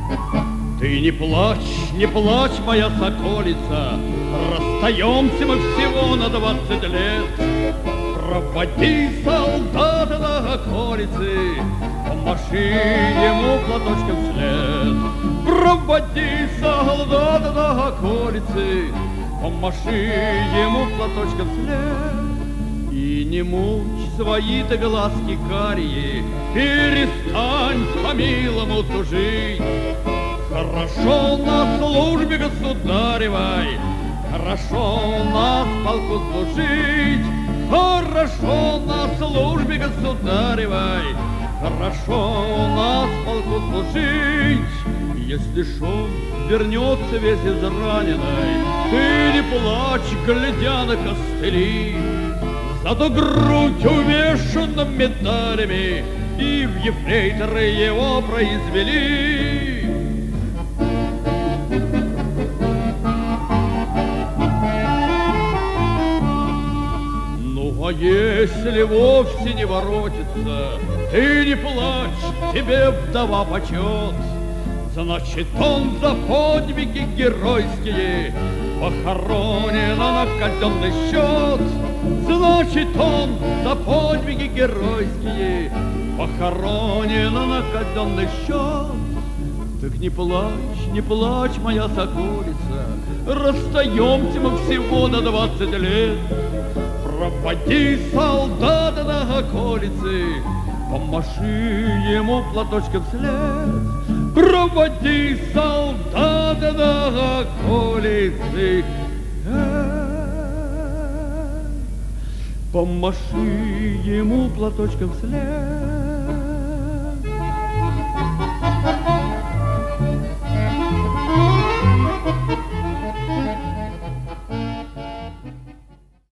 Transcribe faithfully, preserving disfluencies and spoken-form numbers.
Ты не плачь, не плачь, моя соколица, расстаемся мы всего на двадцать лет. Проводи солдата до околицы, помаши ему платочком вслед. Проводи солдата до околицы, помаши ему платочком вслед. И не мучь свои-то глазки карие, перестань по-милому тужить. Хорошо на службе государевой, хорошо на полку служить. Хорошо на службе государевой, хорошо на полку служить. Если ж он вернется весь израненный, ты не плачь, глядя на костыли. Зато грудь увешана медалями, и в ефрейторы его произвели. А если вовсе не воротится, ты не плачь, тебе вдова почет. Значит, он за подвиги геройские похоронен на казенный счет. Значит, он за подвиги геройские похоронен на казенный счет. Так не плачь, не плачь, моя соколица, расстаемся мы всего на двадцать лет. Проводи солдата до околицы, помаши ему платочком вслед. Проводи солдата до околицы, помаши ему платочком вслед.